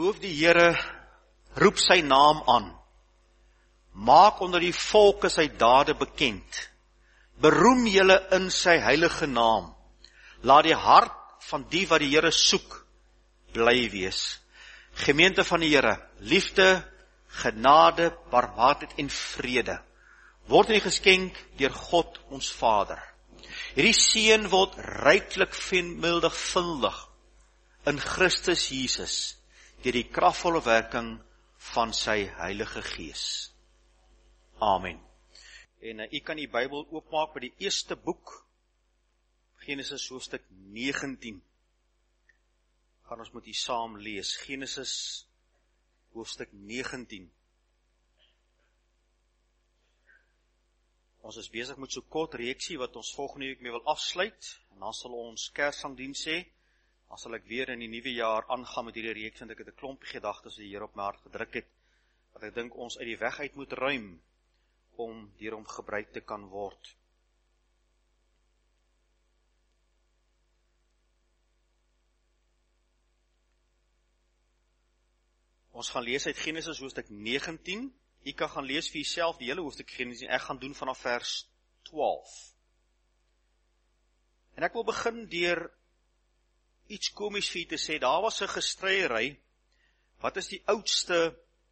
Loof die Here, roep sy naam aan. Maak onder die volke sy dade bekend. Beroem julle in sy heilige naam. Laat die hart van die wat die Here soek, bly wees. Gemeente van die Here, liefde, genade, barmhartigheid en vrede word in geskenk deur God ons Vader. Hierdie seën word ryklik veelvuldig in Christus Jesus deur die kragvolle werking van sy Heilige Gees. Amen. En u kan die Bybel oopmaak by die eerste boek, Genesis hoofstuk 19. Gaan ons met u saam lees, Genesis hoofstuk 19. Ons is besig met so kort reeksie wat ons volgende week mee wil afsluit, en dan sal ons Kersangdiens sê, dan sal ek weer in die nuwe jaar aangaan met hierdie reeks, want ek het 'n klompie gedagtes wat die Here op my hart gedruk het, wat ek dink ons uit die weg uit moet ruim, om deur hom gebruik te kan word. Ons gaan lees uit Genesis hoofstuk 19, u kan gaan lees vir jouself die hele hoofstuk Genesis, ek gaan doen vanaf vers 12. En ek wil begin deur iets komies vir u te sê, daar was 'n gestryery, wat is die oudste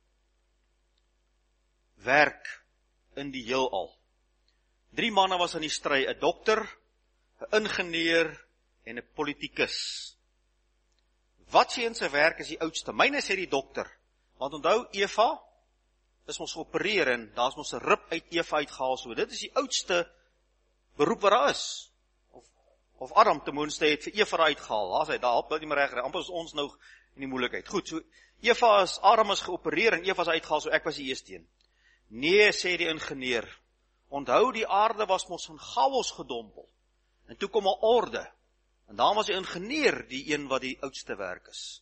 werk in die heelal? 3 manne was in die stry, 'n dokter, 'n ingenieur en 'n politikus. Wat sê in sy werk is die oudste? Myne sê die dokter, want onthou Eva is ons geopereer en daar is ons 'n rib uit Eva uitgehaal, so dit is die oudste beroep wat daar is. Of Adam ten minste het vir Eva uitgehaal, daar is hy, daar help nie meer reg, amper is ons nou in die moeilikheid. Goed, so Adam is geopereer en Eva is uitgehaal, so ek was die eerste een. Nee, sê die ingenieur, onthou die aarde was mos in chaos gedompel, en toe kom 'n orde, en daar was die ingenieur die een wat die oudste werk is.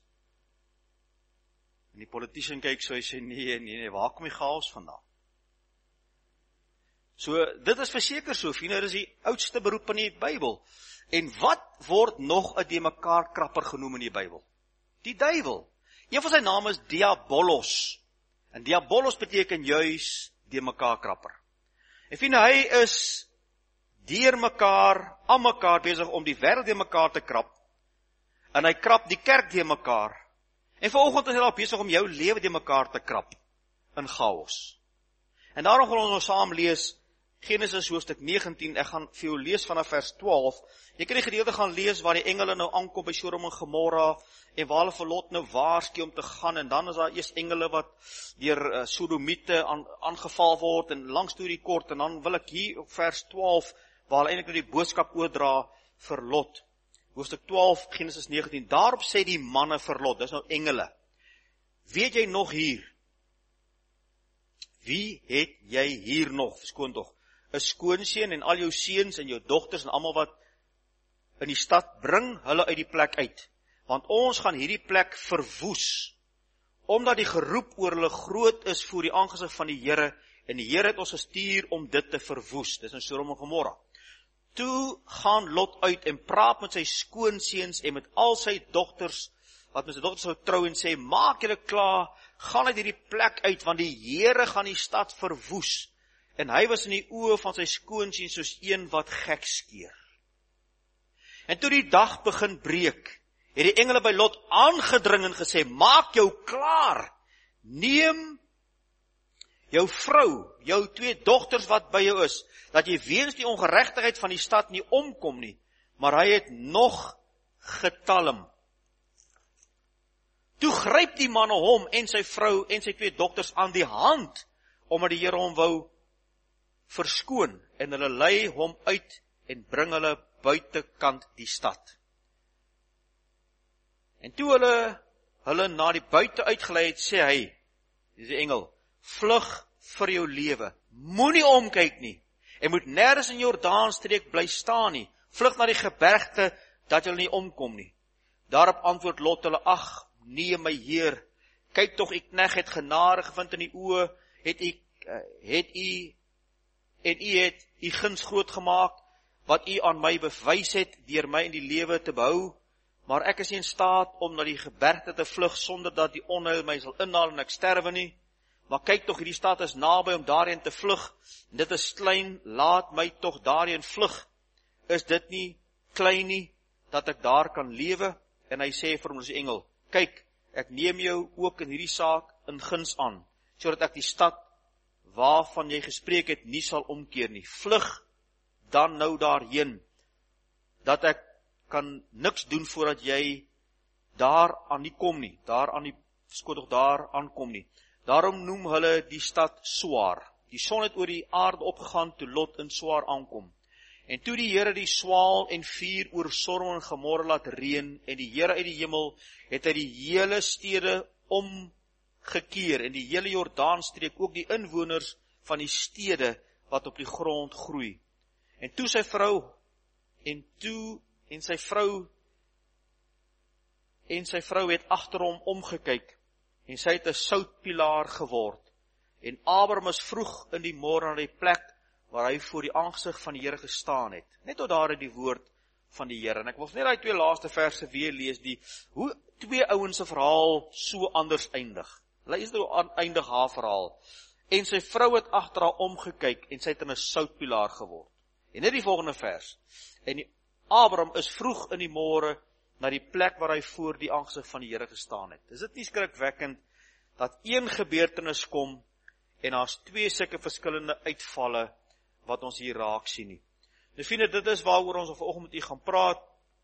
En die politician kyk so, hy sê, nee, waar kom die chaos vandaan? So, dit is verseker so, dit is die oudste beroep in die Bybel. En wat word nog 'n de-mekaar krapper genoem in die Bybel? Die duiwel. Een van sy name is Diabolos. En Diabolos beteken juis de-mekaar krapper. En hy is aan mekaar besig om die wêreld de-mekaar te krap. En hy krap die kerk de-mekaar. En vanoggend is hy al besig om jou lewe de-mekaar te krap in chaos. En daarom gaan ons nou saam lees Genesis hoofstuk 19, ek gaan vir jou lees vanaf vers 12. Jy kan die gedeelte gaan lees waar die engele nou aankom by Sodom en Gomorra, en waar hulle vir Lot nou waarsku om te gaan, en dan is daar eers engele wat deur Sodomiete aangeval word, en lang storie kort, en dan wil ek hier op vers 12, waar hulle eintlik nou die boodskap oordra vir Lot. Hoofstuk 12, Genesis 19, daarop sê die manne vir Lot, dis nou engele, weet jy nog hier? Wie het jy hier nog, verskoon tog, 'n skoonseun en al jou seuns en jou dogters en almal wat in die stad, bring hulle uit die plek uit, want ons gaan hierdie plek verwoes, omdat die geroep oor hulle groot is voor die aangesig van die Here, en die Here het ons gestuur om dit te verwoes. Dis in Sodom en Gomorra. Toe gaan Lot uit en praat met sy skoonseuns en met al sy dogters, wat met sy dogters sou trou, en sê, maak julle klaar, gaan uit hierdie plek uit, want die Here gaan die stad verwoes. En hy was in die oë van sy skoonseuns soos een wat gek skeer. En toe die dag begin breek, het die engele by Lot aangedring en gesê, maak jou klaar, neem jou vrou, jou 2 dogters wat by jou is, dat jy weens die ongeregtigheid van die stad nie omkom nie, maar hy het nog getalm. Toe gryp die manne hom en sy vrou en sy 2 dogters aan die hand, omdat die Here hom wou verskoon, en hulle lei hom uit en bring hulle buitekant die stad. En toe hulle na die buite uitgelei het, sê hy, dis die engel, vlug vir jou lewe, moenie omkyk nie, en moet nêrens in Jordaanstreek bly staan nie, vlug na die gebergte, dat julle nie omkom nie. Daarop antwoord Lot hulle, ag, nee my Heer, kyk tog, ek knegt het genade gevind in die oë, en u het u guns groot gemaak, wat u aan my bewys het, deur my in die lewe te behou, maar ek is nie in staat om na die gebergte te vlug, sonder dat die onheil my sal inhaal en ek sterwe nie. Maar kyk tog, hierdie stad is naby om daarheen te vlug, en dit is klein, laat my tog daarheen vlug. Is dit nie klein nie, dat ek daar kan lewe? En hy sê vir ons engel, kyk, ek neem jou ook in hierdie saak in guns aan, sodat ek die stad waarvan jy gespreek het, nie sal omkeer nie. Vlug dan nou daarheen, dat ek kan niks doen voordat jy daar aan nie kom nie, daar aankom nie. Daarom noem hulle die stad Soar. Die son het oor die aarde opgegaan toe Lot in Soar aankom. En toe die Here die swaal en vuur oor Sodom en Gomorra laat reën, en die Here uit die hemel, het hy die hele stede omgekeer, en die hele Jordaanstreek, ook die inwoners van die stede wat op die grond groei. En toe sy vrou het agter hom omgekyk, en sy het 'n soutpilaar geword. En Abraham is vroeg in die môre na die plek waar hy voor die aangesig van die Here gestaan het. Net tot daar in die woord van die Here. En ek wil net daai 2 laaste verse weer lees, hoe 2 ouens se verhaal so anders eindig. Hulle is nou eindig haar verhaal. En sy vrou het agter haar omgekyk, en sy het in 'n soutpilaar geword. En net die volgende vers. En Abraham is vroeg in die môre na die plek waar hy voor die aangesig van die Here gestaan het. Is dit nie skrikwekkend dat een gebeurtenis kom en daar's 2 sulke verskillende uitvalle wat ons hier raak sien nie. Nou vriende, dit is waaroor ons vanoggend met u gaan praat.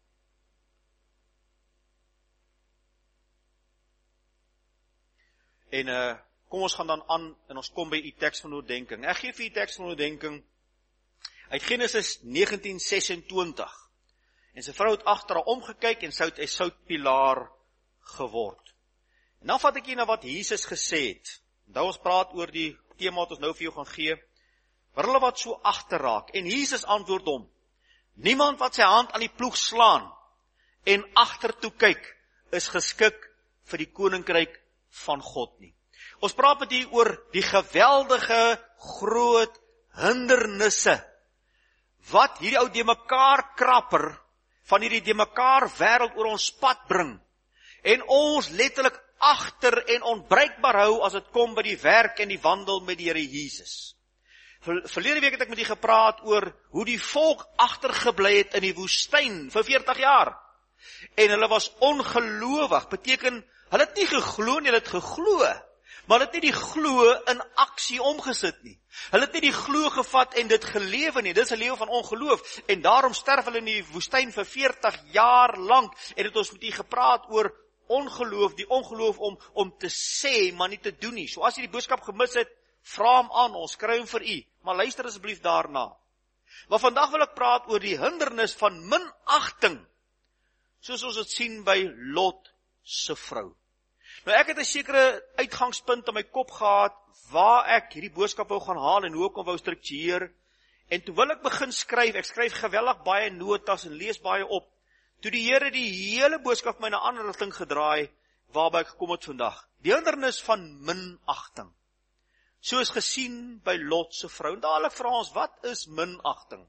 En kom ons gaan dan aan en ons kom by u teks van oordeenking. Ek gee vir u teks van oordeenking uit Genesis 19:26. En sy vrou het agter haar omgekyk en sy het 'n soutpilaar geword. En dan vat ek hier na wat Jesus gesê het. Nou ons praat oor die tema wat ons nou vir jou gaan gee. Vir hulle wat so agterraak. En Jesus antwoord hom, niemand wat sy hand aan die ploeg slaan en agtertoe kyk, is geskik vir die koninkryk van God nie. Ons praat met hier oor die geweldige, groot hindernisse, wat hierdie ou de mekaar krapper, van hierdie de mekaar wêreld oor ons pad bring, en ons letterlik agter en onbruikbaar hou, as dit kom by die werk en die wandel met die Here Jesus. Verlede week het ek met u gepraat oor hoe die volk agtergebly het in die woestyn vir 40 jaar. En hulle was ongelowig, beteken, hulle het nie geglo nie, hulle het geglo, maar hulle het nie die glo in aksie omgesit nie. Hulle het nie die glo gevat en dit gelewe nie, dit is 'n lewe van ongeloof, en daarom sterf hulle in die woestyn vir 40 jaar lank, en het ons met u gepraat oor ongeloof, die ongeloof om te sê, maar nie te doen nie. So as jy die boodskap gemis het, vra hom aan, ons kry hom vir u, maar luister asseblief daarna. Maar vandag wil ek praat oor die hindernis van minagting, soos ons dit sien by Lot se vrou. Nou ek het 'n sekere uitgangspunt in my kop gehad, waar ek hierdie boodskap wou gaan haal en hoe ek hom wou struktureer, en toe wil ek begin skryf, ek skryf geweldig baie notas en lees baie op, toe die Here die hele boodskap my na 'n ander rigting gedraai, waarby ek gekom het vandag. Die hindernis van minagting. Soos gesien by Lot se vrou. En dadelik vra ons, wat is minagting?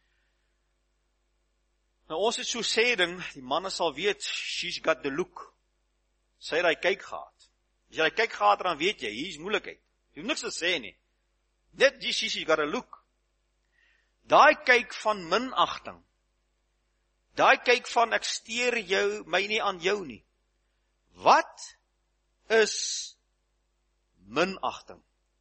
Nou ons het so sê ding, die manne sal weet, she's got the look. Sy het hy kyk gehad. As jy hy kyk gehad, dan weet jy, hier is moeilikheid. Jy hoef niks te sê nie. Net she's got a look. Daai kyk van minagting. Daai kyk van ek steur jou, my nie aan jou nie. Wat is minagting?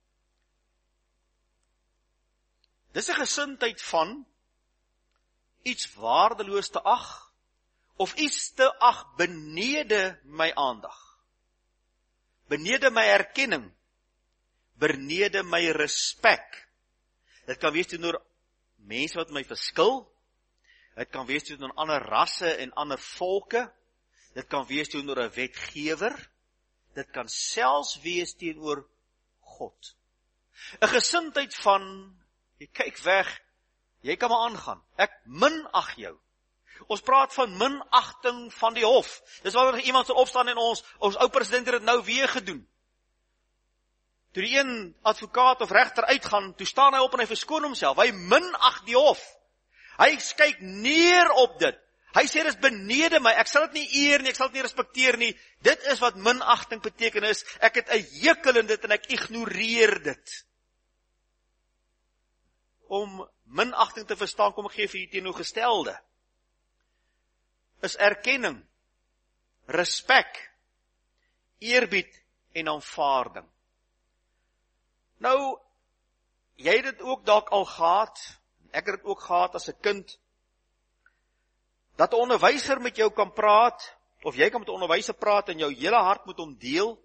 Dis 'n gesindheid van iets waardeloos te ag, of iets te ag benede my aandag, benede my erkenning, benede my respek. Dit kan wees teenoor mense wat my verskil, dit kan wees teenoor ander rasse en ander volke, dit kan wees teenoor 'n wetgewer, dit kan selfs wees teenoor God. 'n gesindheid van, jy kyk weg, jy kan maar aangaan, ek minag jou. Ons praat van minagting van die hof. Dis waarom iemand sal opstaan en ons ou president het dit nou weer gedoen. Toe die een advokaat of regter uitgaan, toe staan hy op en hy verskoon homself. Hy minag die hof. Hy kyk neer op dit. Hy sê, dit is benede my, ek sal dit nie eer nie, ek sal dit nie respekteer nie. Dit is wat minagting beteken is, ek het 'n hekel in dit en ek ignoreer dit. Om minagting te verstaan, kom ek gee vir u teenoorgestelde. Is erkenning, respek, eerbied en aanvaarding. Nou, jy het dit ook dalk al gehad, ek het dit ook gehad as 'n kind, dat 'n onderwyser met jou kan praat, of jy kan met 'n onderwyser praat en jou hele hart met hom deel,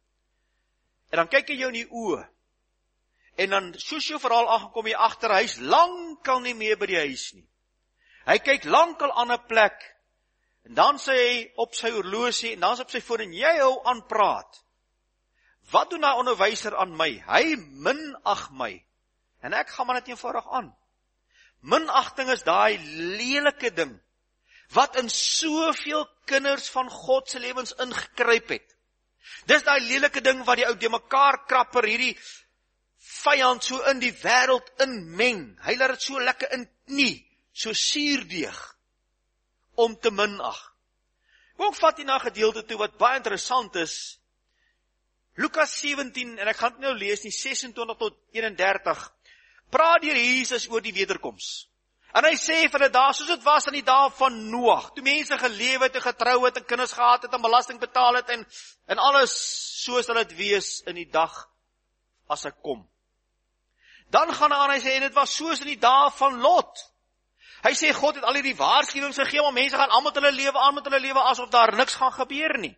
en dan kyk hy jou in die oë, en dan soos jou verhaal aangekom jy agter, hy is lankal nie meer by die huis nie. Hy kyk lankal aan 'n plek, en dan sê hy op sy horlosie, en dan is op sy foon, en jy hou aan praat. Wat doen die onderwyser aan my? Hy minag my, en ek gaan maar net eenvoudig aan. Minagting is daai lelike ding, wat in soveel kinders van God se lewens ingekruip het. Dis daai lelike ding wat die ou de mekaar krapper, hierdie vyand so in die wêreld inmeng. Hy laat dit so lekker inknie, so suurdeeg, om te minag. Kom vat jy na 'n gedeelte toe wat baie interessant is. Lukas 17, en ek gaan dit nou lees nie, 26 tot 31, praat deur Jesus oor die wederkoms. En hy sê vir dit daar, soos dit was aan die dae van Noag, toe mense geleef het en getrou het en kinders gehad het en belasting betaal het en alles soos dat dit wees in die dag as ek kom. Dan gaan hy aan, hy sê, en dit was soos in die dae van Lot. Hy sê, God het al hierdie waarskuwings gegee, maar mense gaan almal hulle lewe aan met hulle lewe asof daar niks gaan gebeur nie.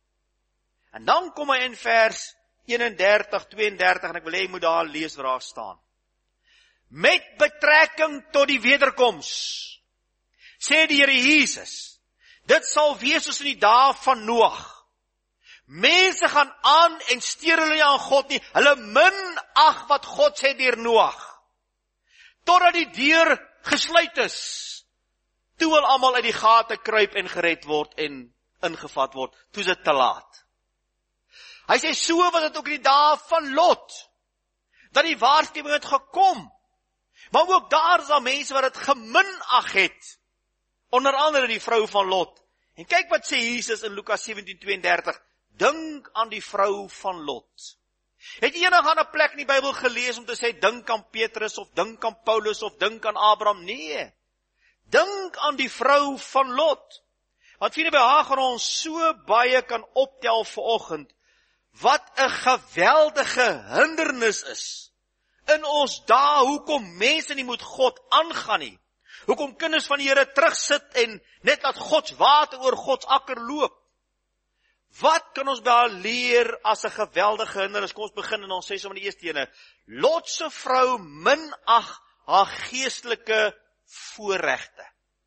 En dan kom hy in vers 31, 32, en ek wil hê jy moet daar lees waar daar staan. Met betrekking tot die wederkoms, sê die Here Jesus, dit sal wees soos in die dae van Noag. Mense gaan aan en steur hulle nie aan God nie, hulle minag wat God sê deur Noag. Totdat die deur gesluit is, toe wil almal uit die gate kruip en gered word en ingevat word, toe is dit te laat. Hy sê, so was dit ook in die dae van Lot, dat die waarskuwing het gekom, maar ook daar is daar mense wat het geminag het, onder andere die vrou van Lot. En kyk wat sê Jesus in Lukas 17:32, dink aan die vrou van Lot. Het jy enig aan 'n plek in die Bybel gelees om te sê, dink aan Petrus, of dink aan Paulus, of dink aan Abraham? Nee, dink aan die vrou van Lot. Want vriende, by haar gaan ons so baie kan optel vanoggend, wat 'n geweldige hindernis is in ons dae, hoekom mense nie met God aangaan nie, hoekom kinders van die Here terugsit en net laat Gods water oor Gods akker loop. Wat kan ons by haar leer as 'n geweldige hindernis? Kom ons begin en ons sê sommer die eerste ene. Lot se vrou minag haar geestelike voorregte.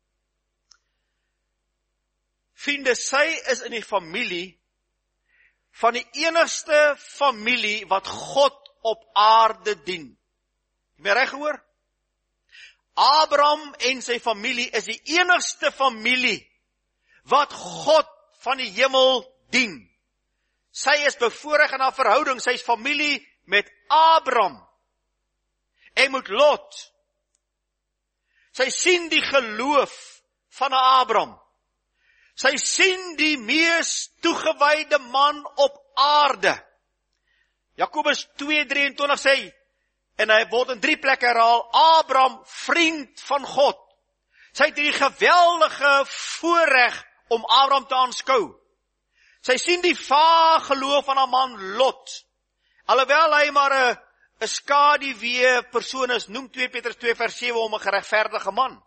Vriende, sy is in die familie van die enigste familie wat God op aarde dien. Jy het reg gehoor? Abraham en sy familie is die enigste familie wat God van die hemel dien. Sy is bevoorreg in haar verhouding, sy is familie met Abraham en met Lot. Sy sien die geloof van Abraham. Sy sien die mees toegewyde man op aarde. Jakobus 2:23 sê, en hy word in 3 plekke herhaal, Abraham, vriend van God. Sy het die geweldige voorreg om Abraham te aanskou. Sy sien die vae geloof van 'n man Lot. Alhoewel hy maar 'n skaduwee persoon is, noem 2 Petrus 2 vers 7 om 'n geregverdige man.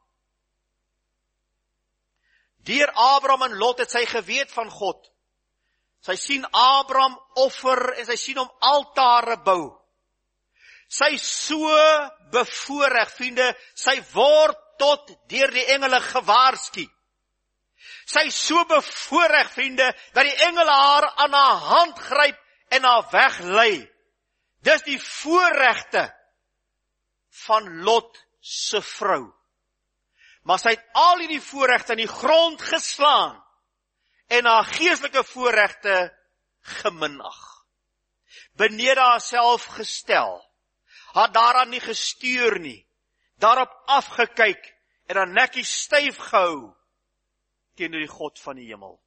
Deur Abraham en Lot het sy geweet van God. Sy sien Abraham offer en sy sien hom altare bou. Sy so bevoorreg, vriende, sy word tot deur die engele gewaarsku. Sy so bevoorreg, vriende, dat die engele haar aan haar hand gryp en haar weglei. Dis die voorregte van Lot se vrou. Maar sy het al hierdie voorregte in die grond geslaan en haar geestelike voorregte geminag. Benede haarself gestel, haar daaraan nie gestuur nie, daarop afgekyk en haar nekkie styf gehou teenoor die God van die hemel.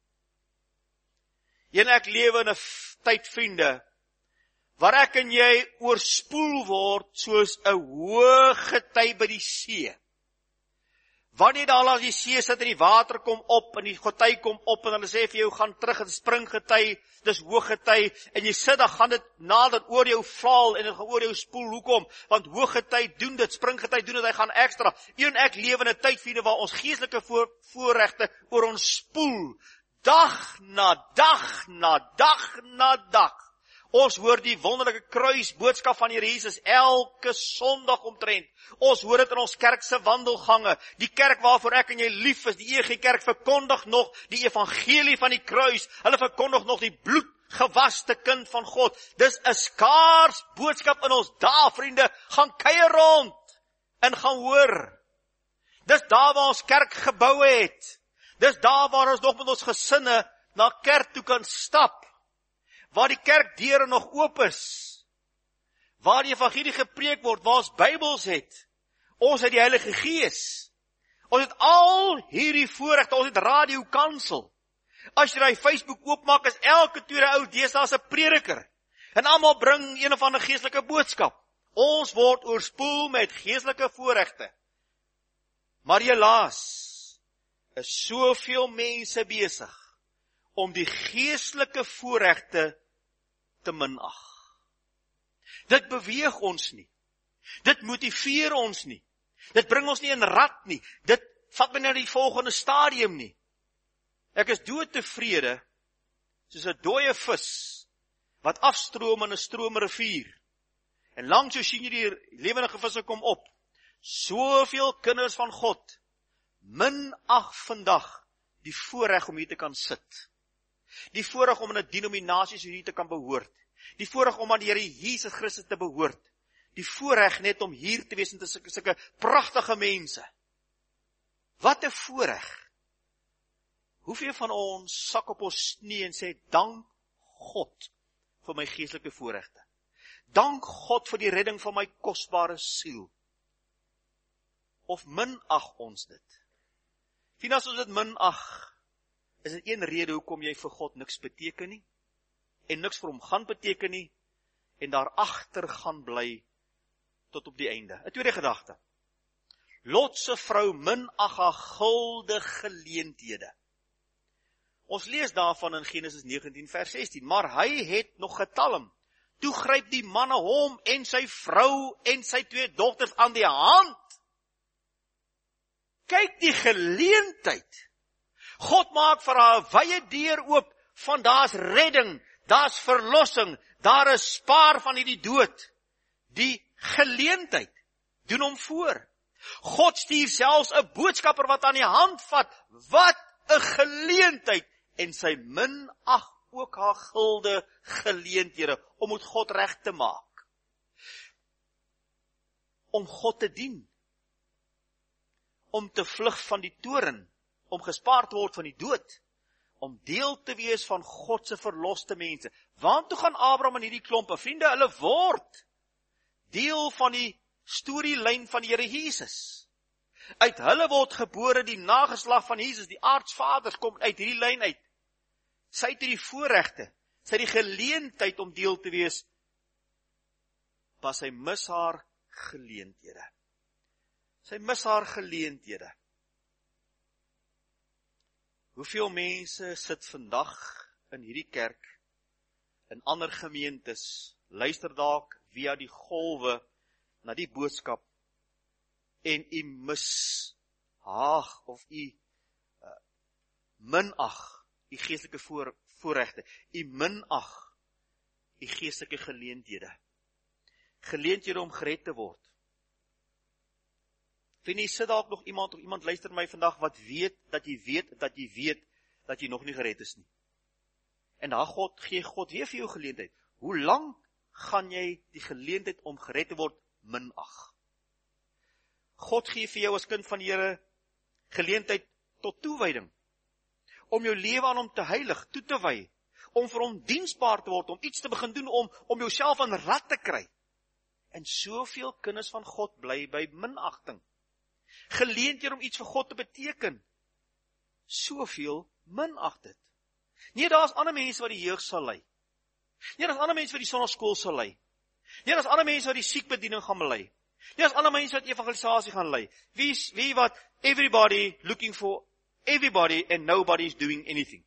En ek lewe in 'n tyd, vriende, waar ek en jy oorspoel word soos 'n hoë gety by die see. Wanneer daar langs die see sit en die water kom op en die gety kom op en hulle sê vir jou, gaan terug, het spring gety, dis hoog gety, en jy sit, dan gaan dit nader oor jou val en dit gaan oor jou spoel. Hoekom? Want hoog gety doen dit, spring gety doen dit, hy gaan ekstra. U en ek lewe in 'n tyd, vriende, waar ons geestelike voorregte oor ons spoel. Dag na dag na dag na dag. Ons hoor die wonderlike kruisboodskap van die Here Jesus elke Sondag omtrent. Ons hoor dit in ons kerk se wandelgange. Die kerk waarvoor ek en jy lief is, die EG Kerk, verkondig nog die evangelie van die kruis. Hulle verkondig nog die bloedgewaste kind van God. Dis 'n skaars boodskap in ons dae, vriende. Gaan kuier rond en gaan hoor. Dis daar waar ons kerk gebou het. Dis daar waar ons nog met ons gesinne na kerk toe kan stap. Waar die kerkdeure nog oop is, waar die evangelie gepreek word, waar ons Bybels het, ons het die Heilige Gees, ons het al hierdie voorregte, ons het radiokansel. As jy die Facebook oopmaak, is elke tweede ou deesdae 'n prediker, en almal bring een of ander geestelike boodskap. Ons word oorspoel met geestelike voorregte. Maar helaas is soveel mense besig om die geestelike voorregte te minag. Dit beweeg ons nie. Dit motiveer ons nie. Dit bring ons nie in rad nie. Dit vat my na die volgende stadium nie. Ek is doodtevrede soos 'n dooie vis wat afstroom in 'n stroomrivier. En langs so sien jy die lewendige visse kom op. Soveel kinders van God minag vandag die voorreg om hier te kan sit. Die voorreg om in 'n denominasie so hier te kan behoort. Die voorreg om aan die Here Jesus Christus te behoort. Die voorreg net om hier te wees en te sulke pragtige mense. Wat 'n voorreg. Hoeveel van ons sak op ons knie en sê, dank God vir my geestelike voorregte. Dank God vir die redding van my kosbare siel. Of minag ons dit? Sien, as ons dit minag, is dit een rede hoekom jy vir God niks beteken nie, en niks vir hom gaan beteken nie, en daarachter gaan bly tot op die einde. 'n tweede gedagte. Lot se vrou minag haar gulde geleenthede. Ons lees daarvan in Genesis 19 vers 16, maar hy het nog getalm. Toe gryp die manne hom en sy vrou en sy 2 dogters aan die hand. Kyk die geleentheid. God maak vir haar 'n wye deur oop, van daar's redding, daar's verlossing, daar is spaar van hierdie dood. Die geleentheid doen hom voor. God stuur selfs 'n boodskapper wat aan die hand vat. Wat 'n geleentheid! En sy minag ook haar gulde geleenthede om met God reg te maak. Om God te dien. Om te vlug van die toorn, om gespaar te word van die dood, om deel te wees van God se verloste mense. Waartoe gaan Abraham en hierdie klompe? Vriende, hulle word deel van die storielyn van die Here Jesus. Uit hulle word gebore die nageslag van Jesus, die aardsvaders kom uit hierdie lyn uit. Sy het die voorregte, sy het die geleentheid om deel te wees, maar sy mis haar geleenthede. Sy mis haar geleenthede. Hoeveel mense sit vandag in hierdie kerk, in ander gemeentes, luister dalk via die golwe na die boodskap, en u mishaag of u minag u geestelike voorregte, u minag u geestelike geleenthede. Geleenthede om gered te word. Vind jy, sit dalk nog iemand, of iemand luister my vandag, wat weet, dat jy nog nie gered is nie. En daar gee God weer vir jou geleentheid. Hoe lang gaan jy die geleentheid om gered te word minag? God gee vir jou as kind van die Here geleentheid tot toewyding. Om jou lewe aan hom te heilig, toe te wy. Om vir hom diensbaar te word, om iets te begin doen, om jouself aan rad te kry. En soveel kinders van God bly by minagting. Geleenthede om iets vir God te beteken. soveel minag dit. Nee, daar is ander mense wat die jeug sal lei. Nee, daar is ander mense wat die sonnaskool sal lei. Nee, daar is ander mense wat die siekbediening gaan lei. Nee, daar is ander mense wat evangelisasie gaan lei. Wie wat everybody looking for everybody and nobody is doing anything.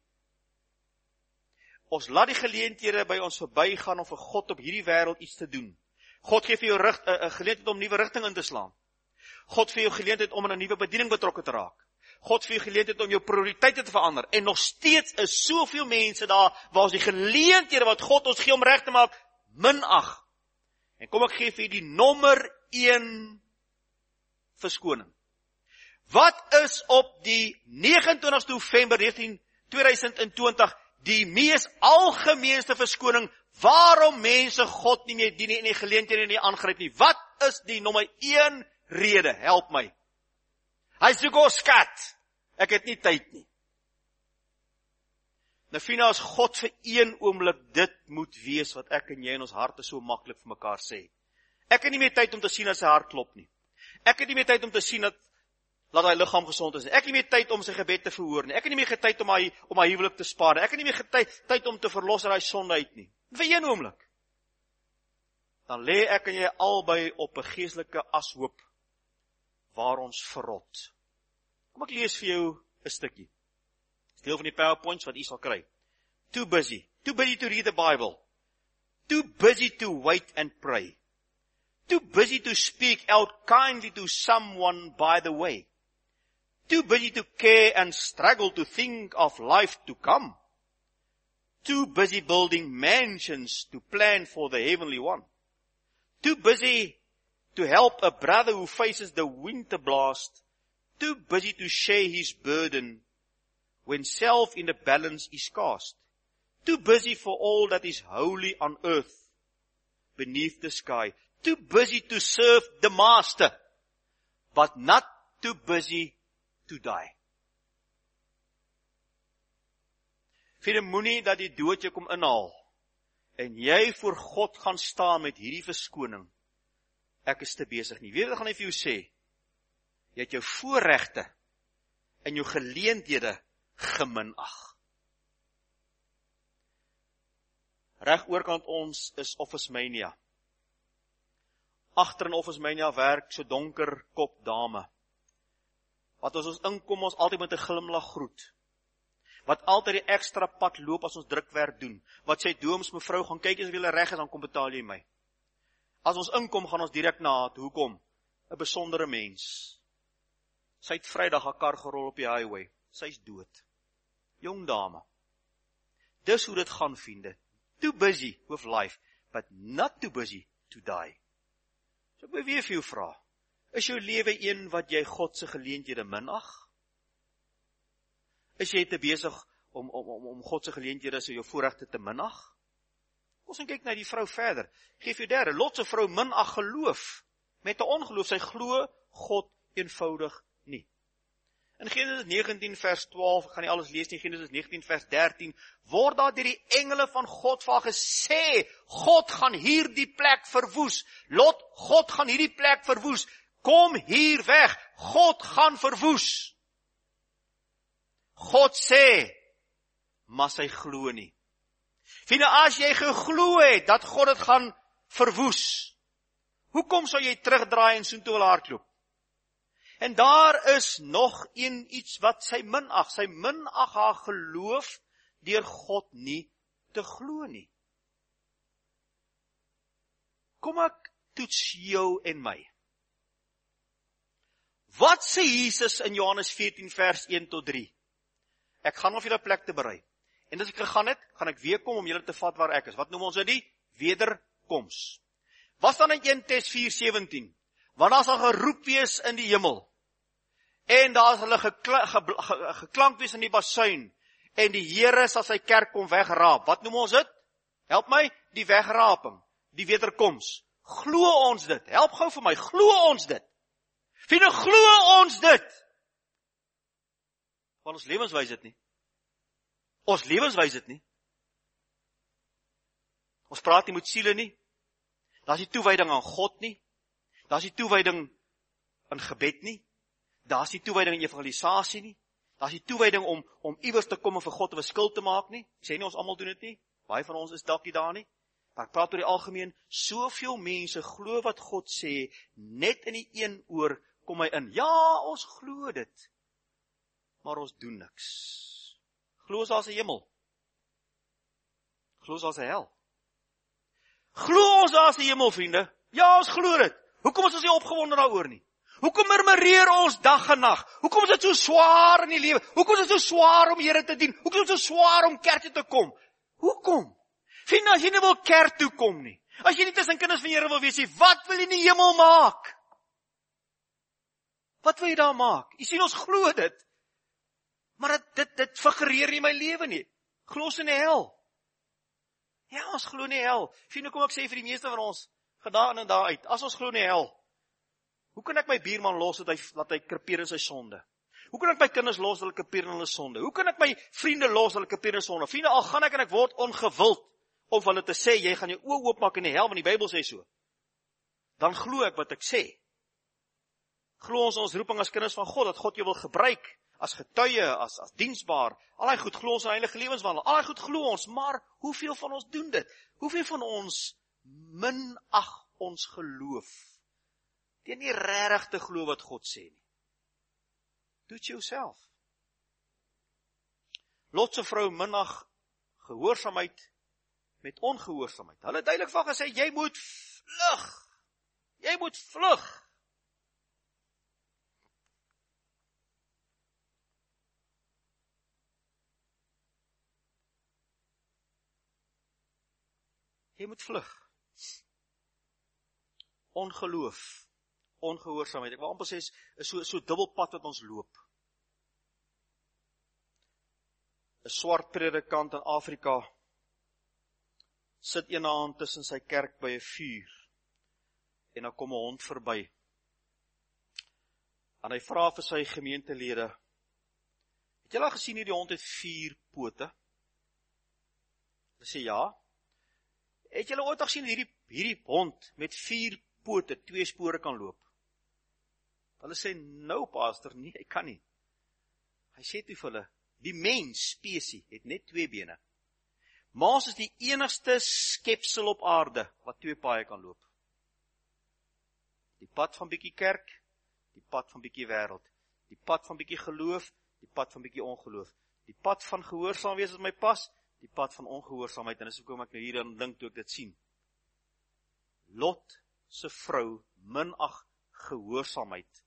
Ons laat die geleenthede by ons verbygaan om vir God op hierdie wêreld iets te doen. God gee vir jou 'n geleentheid om nuwe rigting in te slaan. God vir jou geleentheid om in 'n nuwe bediening betrokke te raak. God vir jou geleentheid om jou prioriteite te verander. En nog steeds is soveel mense daar waar ons die geleenthede wat God ons gee om reg te maak, minag. En kom ek gee vir die nommer 1 verskoning. Wat is op die 29 November 2020 die mees algemeenste verskoning waarom mense God nie meer dien nie en die geleenthede nie aangryp nie? Wat is die nommer 1 rede? Help my. Hy sê go skat. Ek het nie tyd nie. Nou Fina, as God vir een oomblik dit moet wees wat ek en jy in ons harte so maklik vir mekaar sê. Ek het nie meer tyd om te sien dat sy hart klop nie. Ek het nie meer tyd om te sien dat hy liggaam gesond is nie. Ek het nie meer tyd om sy gebed te verhoor nie. Ek het nie meer tyd om hy huwelik te spaar nie. Ek het nie meer tyd om te verlos uit hy sonde uit nie. Vir een oomblik. Dan lê ek en jy albei op 'n geestelike ashoop waar ons verrot. Kom ek lees vir jou 'n stukkie. Deel van die PowerPoints wat u sal kry. Too busy to read the Bible. Too busy to wait and pray. Too busy to speak out kindly to someone by the way. Too busy to care and struggle to think of life to come. Too busy building mansions to plan for the heavenly one. Too busy to help a brother who faces the winter blast. Too busy to share his burden when self in the balance is cast. Too busy for all that is holy on earth beneath the sky. Too busy to serve the master, but not too busy to die. Vriende, moenie dat die dood jou kom inhaal en jy voor God gaan staan met hierdie verskoning. Ek is te besig nie. Weet wat gaan hy vir jou sê? Jy het jou voorregte en jou geleenthede geminag. Reg oorkant ons is Office Mania. Agter in Office Mania werk so donker kop dame. Wat as ons inkom, ons altyd met 'n glimlag groet. Wat altyd die ekstra pad loop as ons drukwerk doen. Wat sê dooms mevrou, gaan kyk as jy reg is, dan kom betaal jy my. As ons inkom, gaan ons direk na haar toe. Hoekom? 'n Besondere mens. Sy het Vrydag haar kar gerol op die highway. Sy's dood. Jong dame. Dis hoe dit gaan, vriende. Too busy with life, but not too busy to die. So ek wil weer vir jou vra, is jou lewe een wat jy God se geleenthede minag? Is jy te besig om God se geleenthede so jou voorregte te minag? Ons kyk na die vrou verder. Geef jou derde, Lot se vrou minag geloof. Met 'n ongeloof, sy glo God eenvoudig nie. In Genesis 19 vers 12, ek gaan nie alles lees nie, Genesis 19 vers 13, word daar deur die engele van God vir haar gesê, God gaan hierdie plek verwoes. Lot, God gaan hierdie plek verwoes. Kom hier weg, God gaan verwoes. God sê, maar sy glo nie. Vriende, as jy geglo het dat God dit gaan verwoes, hoekom sou jy terugdraai en soontoe wil hardloop? En daar is nog iets wat sy minag. Sy minag haar geloof deur God nie te glo nie. Kom ek toets jou en my. Wat sê Jesus in Johannes 14 vers 1 tot 3? Ek gaan om vir julle 'n plek te berei. En as ek gegaan het, gaan ek weer kom om julle te vat waar ek is. Wat noem ons dit? Wederkoms. Was dan in 1 Tes 4:17? Want daar sal geroep wees in die hemel. En daar sal hulle geklank wees in die basuin. En die Here sal sy kerk kom wegraap. Wat noem ons dit? Help my, die wegraping, die wederkoms. Glo ons dit? Help gou vir my, glo ons dit? Vriende, glo ons dit? Want ons lewens wys dit nie. Ons lewens wys dit nie. Ons praat nie met siele nie. Daar is nie toewyding aan God nie. Daar is nie toewyding aan gebed nie. Daar is nie toewyding aan evangelisasie nie. Daar is die toewyding om iewers te kom en vir God 'n verskil te maak nie. Ek sê nie ons almal doen dit nie. Baie van ons is dalk nie daar nie. Maar ek praat oor die algemeen, soveel mense glo wat God sê, net in die een oor kom hy in. Ja, ons glo dit, maar ons doen niks. Glo ons daar is 'n hemel? Glo ons daar is 'n hel? Glo ons daar is 'n hemel, vriende? Ja, ons glo dit. Hoekom is ons nie opgewonde daaroor nie? Hoekom murmureer ons dag en nag? Hoekom is dit so swaar in die lewe? Hoekom is dit so swaar om Here te dien? Hoekom is dit so swaar om kerk toe te kom? Hoekom? Vriende, as jy nie wil kerk toe kom nie, as jy nie tussen kinders van die Here wil wees nie, wat wil jy in die hemel maak? Wat wil jy daar maak? Jy sien, ons glo dit. Maar dit figureer nie in my lewe nie. Glo ons in die hel? Ja, ons glo in die hel. Vriende, kom ek sê vir die meeste van ons, gedaan in en daar uit, as ons glo in die hel, hoe kan ek my buurman los dat hy krepeer in sy sonde? Hoe kan ek my kinders los dat hulle krepeer in hulle sonde? Hoe kan ek my vriende los dat hulle krepeer in sonde? Vriende, al gaan ek en ek word ongewild om hulle te sê, jy gaan jou oë oopmaak in die hel, want die Bybel sê so. Dan glo ek wat ek sê. Glo ons roeping as kinders van God, dat God jou wil gebruik, as getuie, as diensbaar, al die goed glo ons in heilige lewenswandel, al die goed glo ons, maar hoeveel van ons doen dit? Hoeveel van ons minag ons geloof? Deur nie regtig te glo wat God sê nie. Do it yourself. Lot se vrou minag gehoorsaamheid met ongehoorsaamheid. Hulle het duidelik van gesê, jy moet vlug. Jy moet vlug. Jy moet vlug. Ongeloof, ongehoorsaamheid. Ek wil amper sê, is so dubbelpad wat ons loop. 'n Swart predikant in Afrika sit een hand tussen sy kerk by 'n vuur, en dan kom 'n hond verby. En hy vra vir sy gemeentelede, het julle al gesien hierdie hond het 4 pote? Hulle sê ja. Het julle ooit al gesien hierdie hond met 4 pote, 2 spore kan loop? Hulle sê, nou pastor, nee, hy kan nie. Hy sê toe vir hulle, die mens, spesie, het net 2 bene. Maar ons is die enigste skepsel op aarde, wat 2 paaie kan loop. Die pad van bietjie kerk, die pad van bietjie wêreld. Die pad van bietjie geloof, die pad van bietjie ongeloof. Die pad van gehoorsaam wees as my pas, die pad van ongehoorsaamheid, en dis hoekom ek nou hier aan dink toe ek dit sien. Lot se vrou minag gehoorsaamheid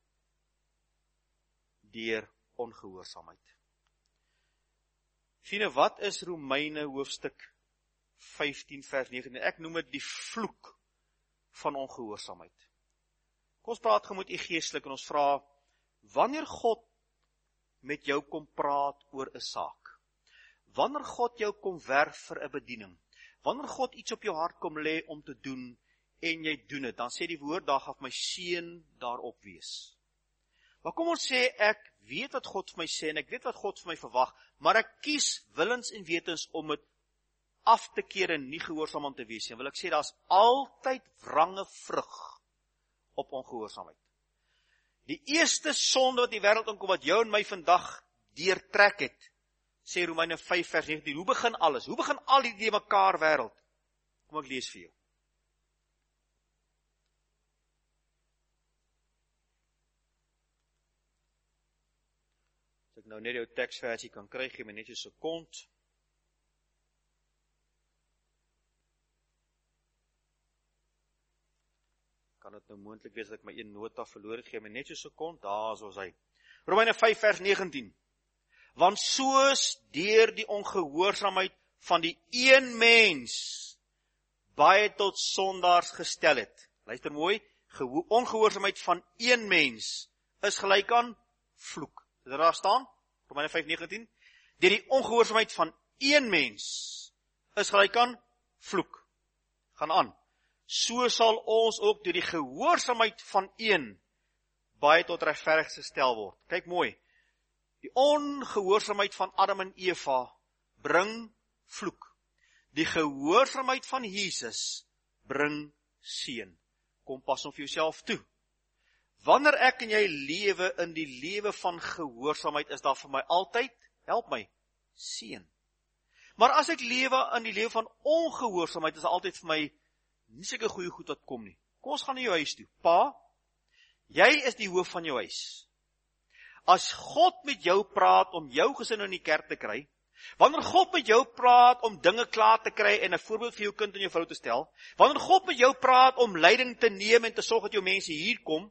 deur ongehoorsaamheid. Vriende, wat is Romeine hoofstuk 15 vers 19? Ek noem dit die vloek van ongehoorsaamheid. Kom ons praat gemoed geestelik en ons vra, wanneer God met jou kom praat oor 'n saak, wanneer God jou kom werf vir 'n bediening, wanneer God iets op jou hart kom lê om te doen, en jy doen dit, dan sê die woord, daar gaan my seën daarop wees. Maar kom ons sê, ek weet wat God vir my sê, en ek weet wat God vir my verwag, maar ek kies willens en wetens om dit af te keer en nie gehoorsaam aan te wees. En wil ek sê, daar is altyd wrange vrug op ongehoorsaamheid. Die eerste sonde wat die wêreld inkom, wat jou en my vandag deurtrek het, sê Romeine 5 vers 19, hoe begin alles? Hoe begin al die mekaar wêreld? Kom ek lees vir jou. As ek nou net jou teksversie kan kry, gee my net 'n sekond. Kan dit nou moontlik wees dat ek my een nota verloor het, gee my net 'n sekond, daar is ons hy. Romeine 5 vers 19. Want soos deur die ongehoorsaamheid van die een mens baie tot sondaars gestel het. Luister mooi, ongehoorsaamheid van een mens is gelyk aan vloek. Dit daar staan, Romeine 5:19. Deur die ongehoorsaamheid van een mens is gelyk aan vloek. Gaan aan. So sal ons ook deur die gehoorsaamheid van een baie tot regverdig gestel word. Kyk mooi. Die ongehoorsaamheid van Adam en Eva bring vloek. Die gehoorsaamheid van Jesus bring seën. Kom pas om vir jouself toe. Wanneer ek en jy lewe in die lewe van gehoorsaamheid, is daar vir my altyd, help my, seën. Maar as ek lewe in die lewe van ongehoorsaamheid, is daar altyd vir my nie seker goeie goed wat kom nie. Kom ons gaan na jou huis toe. Pa, jy is die hoof van jou huis. As God met jou praat om jou gesin in die kerk te kry, wanneer God met jou praat om dinge klaar te kry en 'n voorbeeld vir jou kind en jou vrou te stel, wanneer God met jou praat om leiding te neem en te sorg dat jou mense hier kom,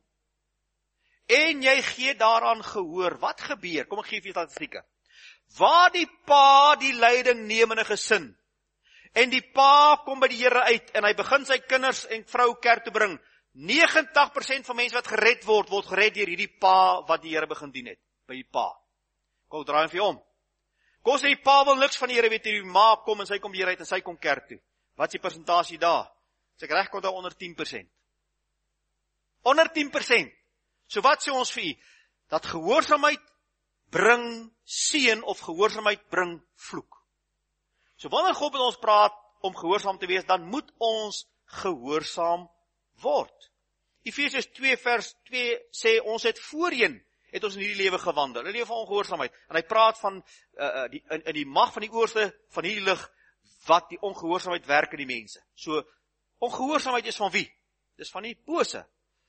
en jy gee daaraan gehoor, wat gebeur? Kom ek gee vir statistieke. Waar die pa die leiding neem in 'n gesin, en die pa kom by die Here uit, en hy begin sy kinders en vrou kerk te bring, 90% van mense wat gered word gered deur hierdie pa wat die Here begin dien het, by die pa. Kom, draai hom vir jou om. Kom sê die pa wil niks van die Here weet, die ma kom en sy kom die Here uit en sy kom kerk toe. Wat is die persentasie daar? As ek reg kom daar onder 10%. Onder 10%. So wat sê ons vir u? Dat gehoorsaamheid bring seën of gehoorsaamheid bring vloek. So wanneer God met ons praat om gehoorsaam te wees, dan moet ons gehoorsaam word. Efesiërs 2 vers 2 sê ons het voorheen het ons in hierdie lewe gewandel, in die lewe van ongehoorsaamheid. En hy praat van in die mag van die oorste van hierdie lig wat die ongehoorsaamheid werk in die mense. So ongehoorsaamheid is van wie? Dis van die bose.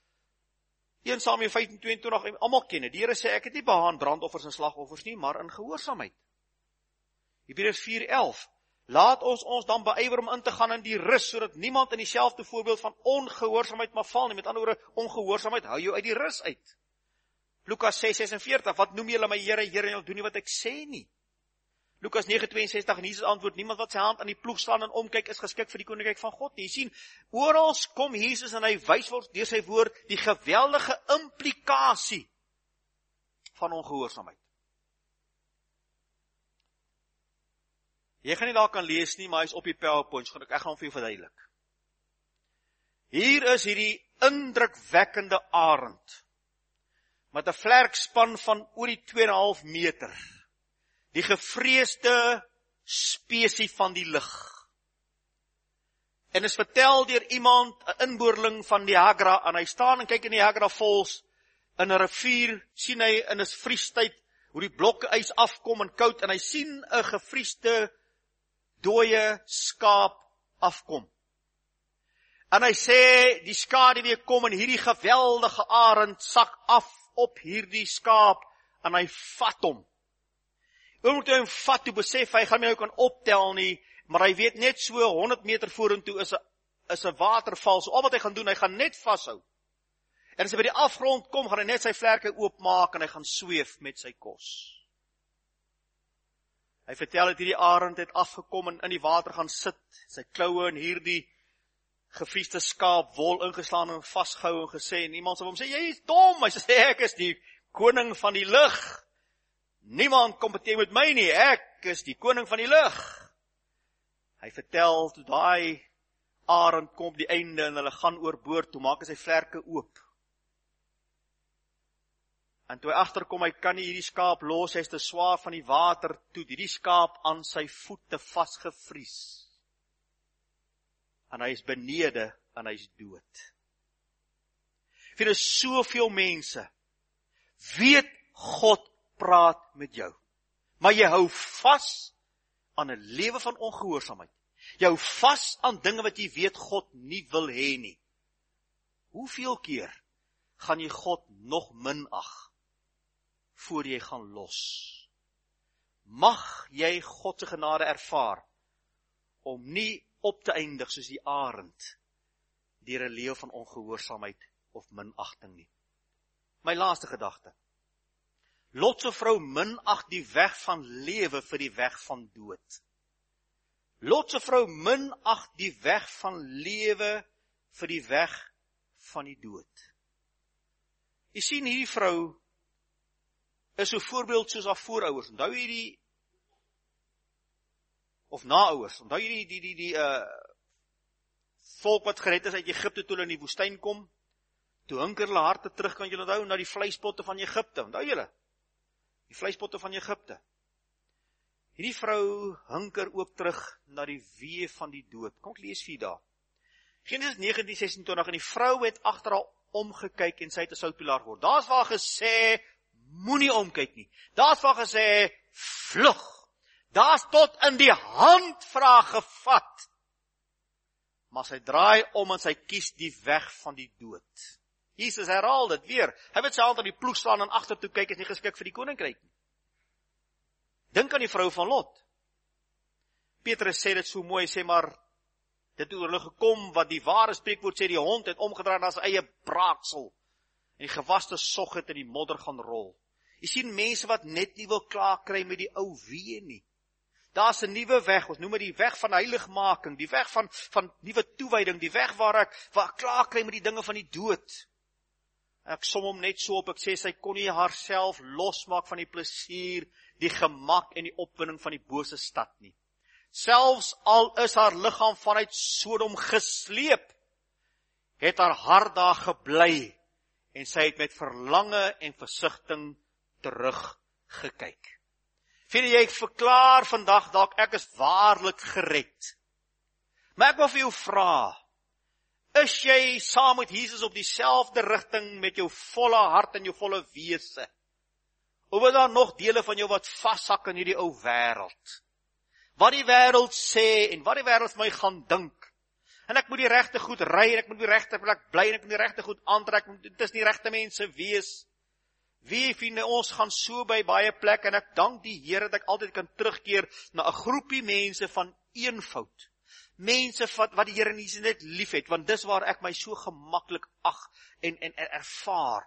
1 Samuel 15:22, almal ken dit. Die Here sê ek het nie behaan brandoffers en slagoffers nie, maar in gehoorsaamheid. Hebreërs 4:11 Laat ons dan beywer om in te gaan in die rus, sodat niemand in dieselfde voorbeeld van ongehoorsaamheid mag val nie. Met ander woorde, ongehoorsaamheid hou jou uit die rus uit. Lukas 6:46, wat noem julle my Here, Here, en julle doen nie wat ek sê nie. Lukas 9:62, en Jesus antwoord, niemand wat sy hand aan die ploeg slaan en omkyk is geskik vir die koninkryk van God nie. Jy sien, oral kom Jesus en hy wys word deur sy woord die geweldige implikasie van ongehoorsaamheid. Jy gaan nie daar kan lees nie, maar hy is op die PowerPoint, ek gaan hom vir jou verduidelik. Hier is hierdie indrukwekkende arend, met 'n vlerkspan van oor die 2,5 meter. Die gevreesde spesie van die lug. En is vertel deur iemand, 'n inboorling van Niagara, en hy staan en kyk in Niagara Falls, in 'n rivier, sien hy in 'n vriestyd, hoe die blokke ys afkom en koud, en hy sien 'n gevriesde, dooie skaap afkom. En hy sê, die skaduwee kom en hierdie geweldige arend sak af op hierdie skaap, en hy vat hom. Moet hy hom vat, toe besef hy gaan nie nou kan optel nie, maar hy weet net so 100 meter vorentoe is 'n waterval, so al wat hy gaan doen, hy gaan net vashou. En as hy by die afgrond kom, gaan hy net sy vlerke oopmaak en hy gaan sweef met sy kos. Hy vertel dat hierdie arend het afgekom en in die water gaan sit, sy kloue in hierdie gevriesde skaap wol ingeslaan en vasgehou en gesê, en iemand sê hom sê, jy is dom, hy sê, ek is die koning van die lug. Niemand kompeteer met my nie, ek is die koning van die lug. Hy vertel, toe daai arend kom die einde en hulle gaan oorboord, toe maak hy sy vlerke oop. En toe hy agterkom, hy kan nie hierdie skaap los, hy is te swaar van die water, toe hierdie skaap aan sy voete vasgevries. En hy is benede en hy is dood. Vir is soveel mense, weet God praat met jou, maar jy hou vas aan 'n lewe van ongehoorsaamheid. Jy hou vas aan dinge wat jy weet God nie wil hê nie. Hoeveel keer gaan jy God nog minag voor jy gaan los? Mag jy God se genade ervaar om nie op te eindig soos die arend deur 'n lewe van ongehoorsaamheid of minagting nie. My laaste gedagte. Lot se vrou minag die weg van lewe vir die weg van dood. Lot se vrou minag die weg van lewe vir die weg van die dood. Jy sien, hierdie vrou is so 'n voorbeeld soos haar voorouers. Onthou jy die of naouers, onthou jy die volk wat gered is uit Egipte toe hulle in die woestyn kom, toe hinker hulle harte terug, kan julle onthou, na die vleispotte van Egipte, onthou julle? Die vleispotte van Egipte. Hierdie vrou hinker ook terug na die weë van die dood. Kom ek lees vir daar. Genesis 19:26, en die vrou het agter haar omgekyk en sy het 'n soutpilaar geword. Daar's waar gesê, moenie omkyk nie. Daar's waar gesê, vlug. Daar's tot in die handvraag gevat. Maar sy draai om en sy kies die weg van die dood. Jesus herhaal dit weer. Hy wil sy hand aan die ploeg slaan en agtertoe kyk, is nie geskik vir die koninkryk nie. Dink aan die vrou van Lot. Petrus sê dit so mooi, sê maar, dit oor hulle gekom, wat die ware spreekwoord sê, die hond het omgedraai na sy eie braaksel, en die gewaste sog het in die modder gaan rol. Jy sien mense wat net nie wil klaar kry met die ou wee nie. Daar's 'n nuwe weg, ons noem dit die weg van heiligmaking, die weg van nuwe toewyding, die weg waar ek klaar kry met die dinge van die dood. Ek som hom net so op, ek sê sy kon nie haarself losmaak van die plesier, die gemak en die opwinding van die bose stad nie. Selfs al is haar liggaam vanuit Sodom gesleep, het haar hart daar gebly, en sy het met verlange en versigtiging teruggekyk. Vriende, jy verklaar vandag dalk ek is waarlik gered. Maar ek wil vir jou vra, is jy saam met Jesus op dieselfde rigting met jou volle hart en jou volle wese? Of is daar nog dele van jou wat vashak in hierdie ou wêreld? Wat die wêreld sê en wat die wêreld vir my gaan dink. En ek moet die regte goed ry en ek moet die regte plek bly en ek moet die regte goed aantrek, dit is die regte mense wees. Wie vriende, ons gaan so by baie plekke en ek dank die Here dat ek altyd kan terugkeer na 'n groepie mense van eenvoud. Mense wat die Here nie net lief het, want dis waar ek my so gemaklik en ervaar.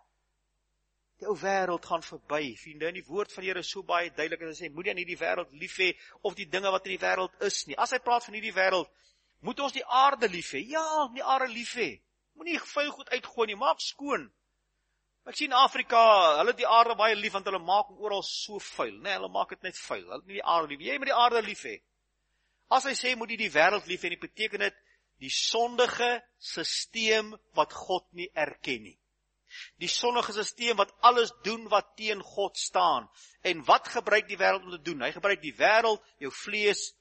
Die ou wêreld gaan verby, vriende, en die woord van die Here is so baie duidelik, en hy sê, moenie aan hierdie wêreld lief hê, of die dinge wat in die wêreld is nie. As hy praat van hierdie wêreld, moet ons die aarde lief hê. Ja, die aarde lief hê. Moenie vuil goed uitgooi nie, maak skoon. Ek sien Afrika, hulle het die aarde baie lief, want hulle maak hom oral so vuil. Nee, hulle maak dit net vuil. Hulle het nie die aarde lief. Jy moet die aarde lief hê. As hy sê, moet jy die wêreld lief hê, en dit beteken dit, die sondige sisteem wat God nie erken nie. Die sondige sisteem wat alles doen wat teen God staan. En wat gebruik die wêreld om te doen? Hy gebruik die wêreld, jou vlees,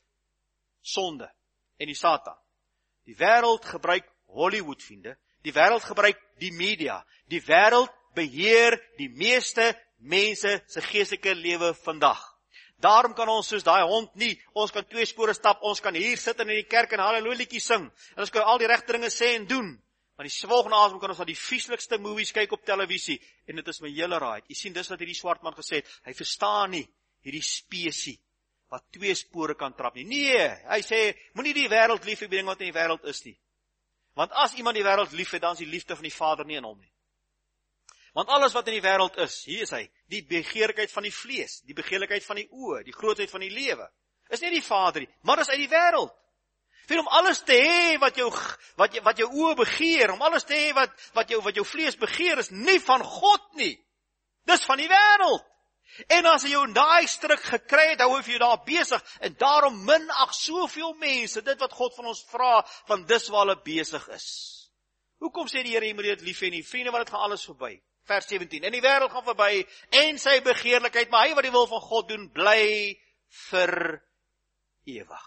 sonde en die Satan. Die wêreld gebruik Hollywood, vriende. Die wêreld gebruik die media. Die wêreld beheer die meeste mense se geestelike lewe vandag. Daarom kan ons soos daai hond nie, ons kan 2 spore stap, ons kan hier sit en in die kerk en halleluja liedjies sing. En ons kan al die regte dinge sê en doen. Maar die volgende asem kan ons na die vieslikste movies kyk op televisie, en dit is my hele raai. Jy sien, dis wat hierdie swart man gesê het, hy verstaan nie hierdie spesie, wat 2 spore kan trap nie. Nee, hy sê, moenie die wêreld lief hê, die ding wat in die wêreld is nie. Want as iemand die wêreld lief het, dan is die liefde van die Vader nie in hom nie. Want alles wat in die wêreld is, hier is hy, die begeerlikheid van die vlees, die begeerlikheid van die oë, die grootheid van die lewe, is nie die Vader nie, maar is uit die wêreld. Vir om alles te hê wat jou oë begeer, om alles te hê wat jou vlees begeer, is nie van God nie. Dis van die wêreld. En as jy jou in daai struik gekry het, hou jy daar besig, en daarom minag soveel mense dit wat God van ons vra, want dis waar hulle besig is. Hoekom sê die Here jy moet dit lief hê nie? Vriende, want dit gaan alles verby. Vers 17. En die wêreld gaan verby en sy begeerlikheid, maar hy wat die wil van God doen, bly vir ewig.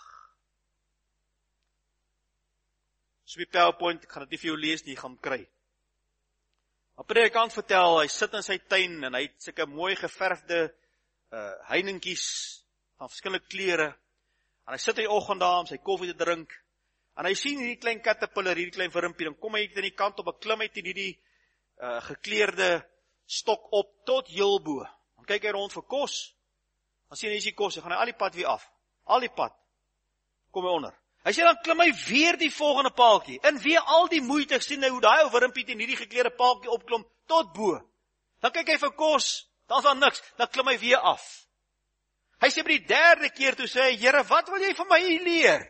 So die PowerPoint, ek gaan dit nie vir jou lees nie, jy gaan hom kry. Maar predikant vertel, hy sit in sy tuin en hy het sulke mooi geverfde heiningkies van verskillende kleure. En hy sit in die oggend daar om sy koffie te drink. En hy sien hierdie klein caterpillar, hierdie klein wurmpie, dan kom hy aan die kant op 'n klim uit in hierdie gekleurde stok op tot heel bo. Dan kyk hy rond vir kos. Dan sien hy is die kos, hy gaan hy al die pad weer af. Al die pad kom hy onder. Hy sê dan klim hy weer die volgende paaltjie. En weer al die moeite, ek sien hy hoe daai ou wurmpie teen hierdie gekleurde paaltjie opklim tot bo. Dan kyk hy vir kos, dan is daar niks, dan klim hy weer af. Hy sê by die 3de keer toe sê hy, Here, wat wil jy vir my leer?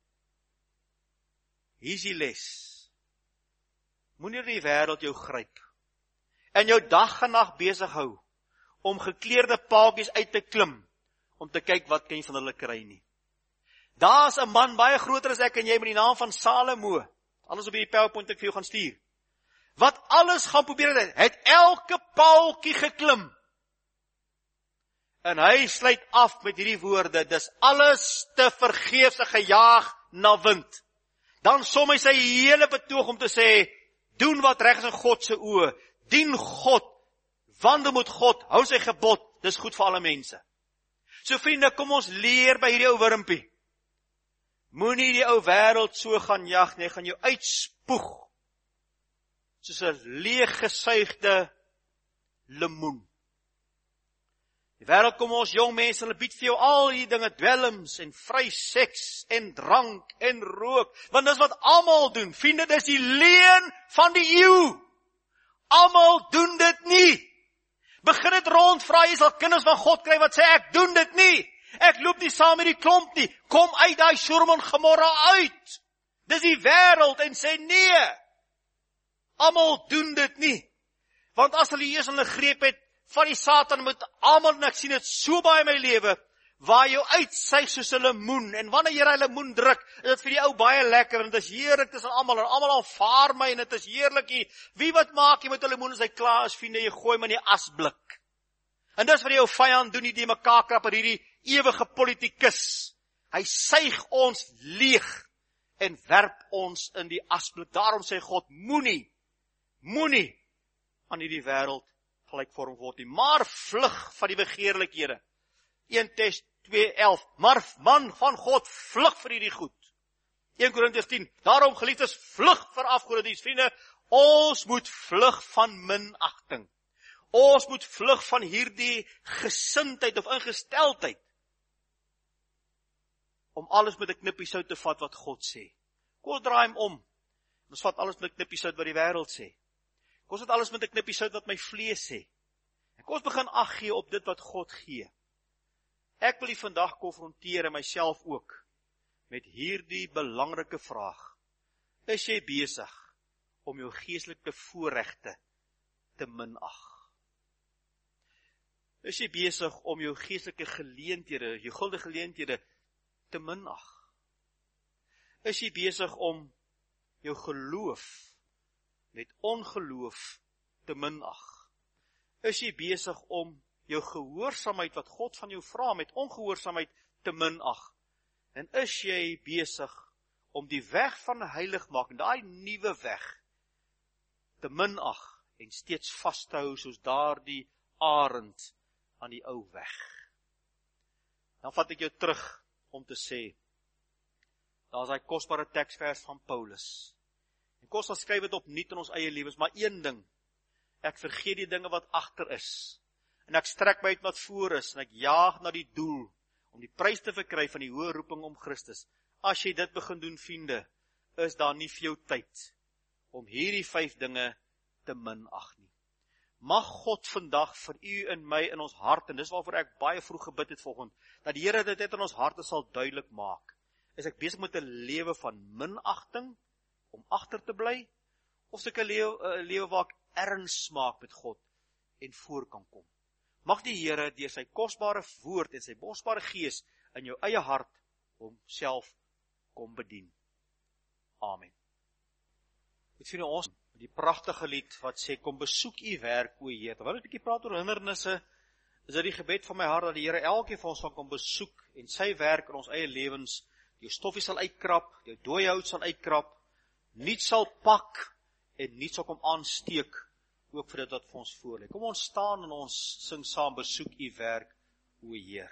Hier is die les. Moenie die wêreld jou gryp en jou dag en nag besig hou om gekleurde paaltjies uit te klim om te kyk wat kan jy van hulle kry nie. Daar's 'n man baie groter as ek en jy met die naam van Salomo. Alles op hierdie PowerPoint ek vir jou gaan stuur. Wat alles gaan probeer het elke paaltjie geklim. En hy sluit af met hierdie woorde, dis alles te vergeefs gejaag na wind. Dan som hy sy hele betoog om te sê, doen wat reg is in God se oë, dien God, wandel met God, hou sy gebod, dis goed vir alle mense. So vriende, kom ons leer by hierdie ou wurmpie. Moenie die ou wêreld so gaan jag nie, gaan jou uitspoeg, soos 'n leeggesuigde lemoen. Die wêreld kom ons jong mense, hulle bied vir jou al die dinge, dwelms en vry seks en drank en rook, want dis wat almal doen. Vriende, dis die leuen van die eeu. Almal doen dit nie. Begin dit rondvra, jy sal kinders van God kry wat sê, ek doen dit nie. Ek loop nie saam met die klomp nie. Kom uit daai Sodom en Gomorra uit. Dis die wêreld en sê nee. Almal doen dit nie. Want as hulle eers hulle greep het van die Satan moet almal, en ek sien dit so baie in my lewe, waar jou uitsuig soos 'n lemoen, en wanneer jy 'n lemoen druk, is dit vir die ou baie lekker, en dit is heerlik tussen almal, en almal aanvaar my, en dit is heerlik. Wie wat maak jy met 'n lemoen as hy klaar is, vriende, jy gooi hom in die asblik. En dis wat die ou vyand doen, die mekaar krap, hierdie ewige politikus. Hy suig ons leeg, en werp ons in die asblik. Daarom sê God, moenie aan hierdie wêreld gelykvorm word nie, maar vlug van die begeerlikhede. 1 Tess 2:11, maar man van God, vlug vir hierdie goed. 1 Korintiërs 10, daarom geliefdes, vlug vir afgodediens. Vriende, ons moet vlug van minagting. Ons moet vlug van hierdie gesindheid of ingesteldheid, om alles met 'n knippie sout te vat wat God sê. Kom ons draai hom om. Ons vat alles met 'n knippie sout wat die wêreld sê. Kom ons vat alles met 'n knippie sout wat my vlees sê. En kom ons begin ag gee op dit wat God gee. Ek wil u vandag konfronteer en myself ook met hierdie belangrike vraag. Is jy besig om jou geestelike voorregte te minag? Is jy besig om jou geestelike geleenthede, jou guldige geleenthede te minag? Is jy besig om jou geloof met ongeloof te minag? Is jy besig om jou gehoorsaamheid wat God van jou vra met ongehoorsaamheid te minag? En is jy besig om die weg van heiligmaking, daai nuwe weg, te minag en steeds vas te hou soos daardie arend aan die ou weg? Dan vat ek jou terug om te sê, daar is daai kosbare teksvers van Paulus. En kom ons skryf dit opnuut in ons eie lewens, maar een ding, ek vergeet die dinge wat agter is, en ek strek my uit wat voor is, en ek jaag na die doel, om die prys te verkry van die hoë roeping om Christus. As jy dit begin doen, vriende, is daar nie vir jou tyd, om hierdie 5 dinge te minag nie. Mag God vandag vir u en my in ons hart, en dis waarvoor ek baie vroeg gebid het vanoggend, dat die Here dit in ons harte sal duidelik maak. Is ek besig met 'n lewe van minagting, om agter te bly, of is ek 'n lewe waar ek erns maak met God, en voor kan kom? Mag die Here deur sy kosbare woord en sy kosbare gees in jou eie hart homself kom bedien. Amen. Ek sien ons die pragtige lied wat sê, kom besoek u werk, o Heer. Terwyl ek 'n bietjie praat oor hindernisse, is dit die gebed van my hart dat die Here elkeen van ons sal kom besoek en sy werk in ons eie lewens, jou stoffie sal uitkrap, jou dooie hout sal uitkrap, niets sal pak en niets sal kom aansteek, ook vir dit wat vir ons voor lê. Kom ons staan en ons sing saam, besoek u werk, o Heer.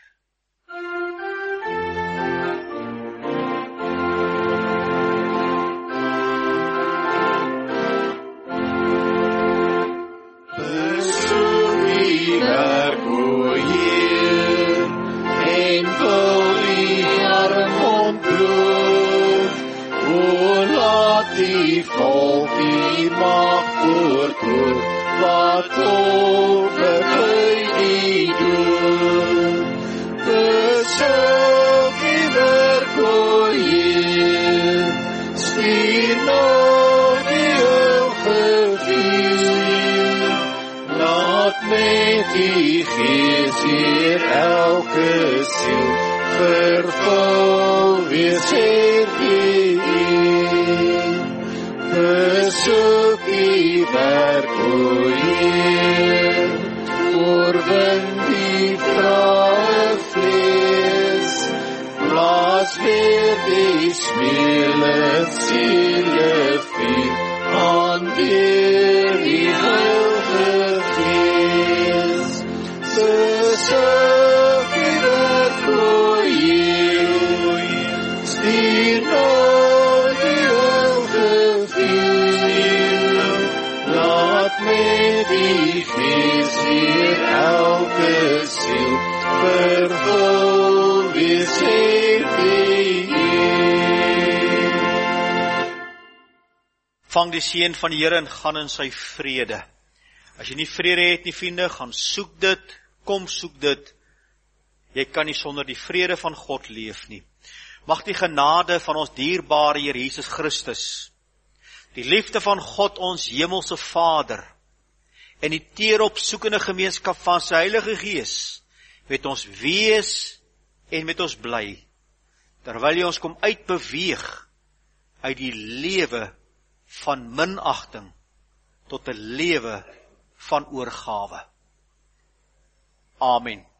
Die volk die mag voortkoor, wat overtuig die doen. Besoek die werk, o Heer, stuur nou die ongevier. Laat met die gees hier elke ziel vervul wees Heer die besoek die werk, o Heer, oorwin die vrae vlees, blaas weer die smeele siele vuur aan die die Gees weer elke siel vervul, wees sê die Heer. Vang die seën van die Here en gaan in sy vrede. As jy nie vrede het nie, vriende, gaan soek dit, kom soek dit. Jy kan nie sonder die vrede van God leef nie. Mag die genade van ons dierbare Heer Jesus Christus, die liefde van God ons hemelse Vader, en die teeropsoekende gemeenskap van sy Heilige Gees, met ons wees en met ons bly, terwyl jy ons kom uitbeweeg uit die lewe van minagting tot 'n lewe van oorgawe. Amen.